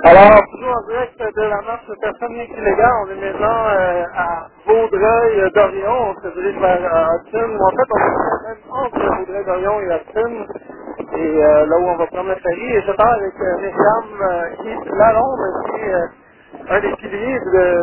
Alors, toujours en direct de la marche de personnes illégales, on est maintenant à Vaudreuil-Dorion, on se dirige vers Hudson, ou en fait on est même entre Vaudreuil-Dorion et Hudson, et là où on va prendre le ferry, et je parle avec Myriam Yves Lalonde, qui est un des piliers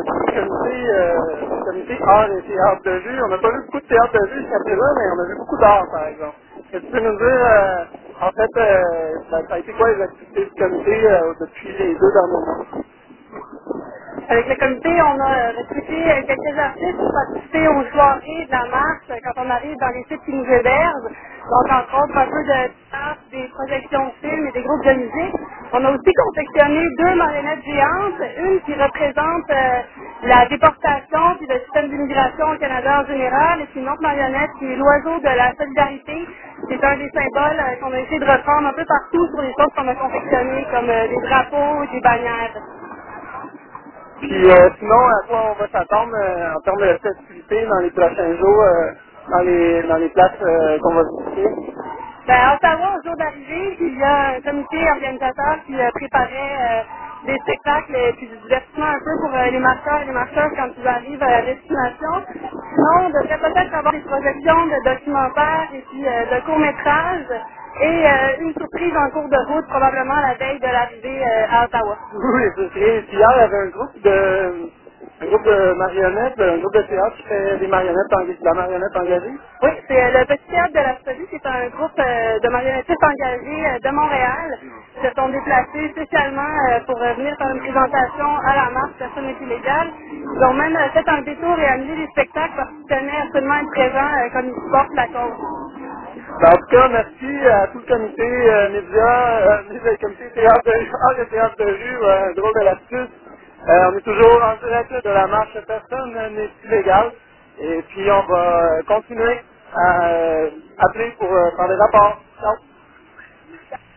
du comité art et théâtre de vue. On n'a pas vu beaucoup de théâtre de vue jusqu'à présent, mais on a vu beaucoup d'art par exemple. Est-ce que tu peux nous dire, en fait, ça a été quoi les activités du comité depuis les 2 derniers mois? Avec le comité, on a recruté quelques artistes pour participer aux soirées de la marche quand on arrive dans les sites qui nous hébergent. Donc, entre autres, un peu de théâtre, des projections de films et des groupes de musique. On a aussi confectionné 2 marionnettes géantes, une qui représente la déportation puis le système d'immigration au Canada en général, et puis une autre marionnette qui est l'oiseau de la solidarité. C'est un des symboles qu'on a essayé de reprendre un peu partout sur les choses qu'on a confectionnées, comme des drapeaux, des bannières. Puis sinon, à quoi on va s'attendre en termes de festivités dans les prochains jours, dans les places qu'on va visiter? Ben, à Ottawa, au jour d'arrivée, il y a un comité organisateur qui préparait des spectacles et puis du divertissement un peu pour les marcheurs et les marcheurs quand ils arrivent à la destination. Sinon, on devrait peut-être avoir des projections de documentaires et puis de courts-métrages et une surprise en cours de route, probablement la veille de l'arrivée à Ottawa. Oui, c'est vrai. Puis hier, il y avait un groupe de marionnettes, un groupe de théâtre qui fait de la marionnette engagée. Oui, c'est le Petit Théâtre de la Folie, c'est un groupe de marionnettistes engagés de Montréal qui se sont déplacés spécialement pour venir faire une présentation à la marche Personne n'est illégale. Ils ont même fait un détour et annulé les spectacles parce qu'ils tenaient absolument à être présents comme ils supportent la cause. Ben, en tout cas, merci à tout le comité média, le comité théâtre de, théâtre de rue, un drôle de l'astuce. On est toujours en direct de la marche Personne n'est illégale. Et puis on va continuer à appeler pour faire des rapports. Ciao.